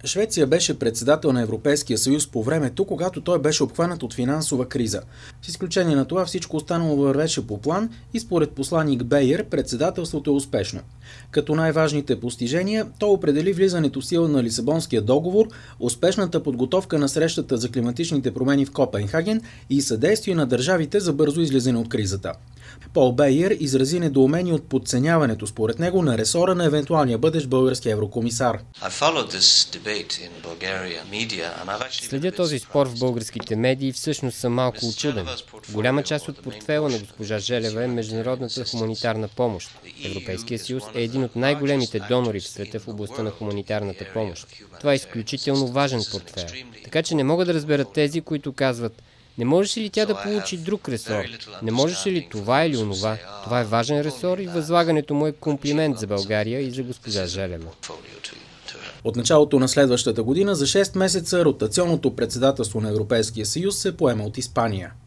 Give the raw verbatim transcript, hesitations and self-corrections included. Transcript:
Швеция беше председател на Европейския съюз по времето, когато той беше обхванат от финансова криза. С изключение на това всичко останало вървеше по план и според посланик Бейер председателството е успешно. Като най-важните постижения, той определи влизането в сила на Лисабонския договор, успешната подготовка на срещата за климатичните промени в Копенхаген и съдействие на държавите за бързо излизане от кризата. Пол Бейер изрази недоумение от подценяването според него на ресора на евентуалния бъдещ български еврокомисар. Следя този спор в българските медии и всъщност съм малко учуден. Голяма част от портфейла на госпожа Желева е международната хуманитарна помощ. Европейския съюз е един от най-големите донори в света в областта на хуманитарната помощ. Това е изключително важен портфейл. Така че не мога да разбера тези, които казват: не можеше ли тя да получи друг ресор? Не можеше ли това или онова? Това е важен ресор и възлагането му е комплимент за България и за госпожа Желева. От началото на следващата година за шест месеца ротационното председателство на Европейския съюз се поема от Испания.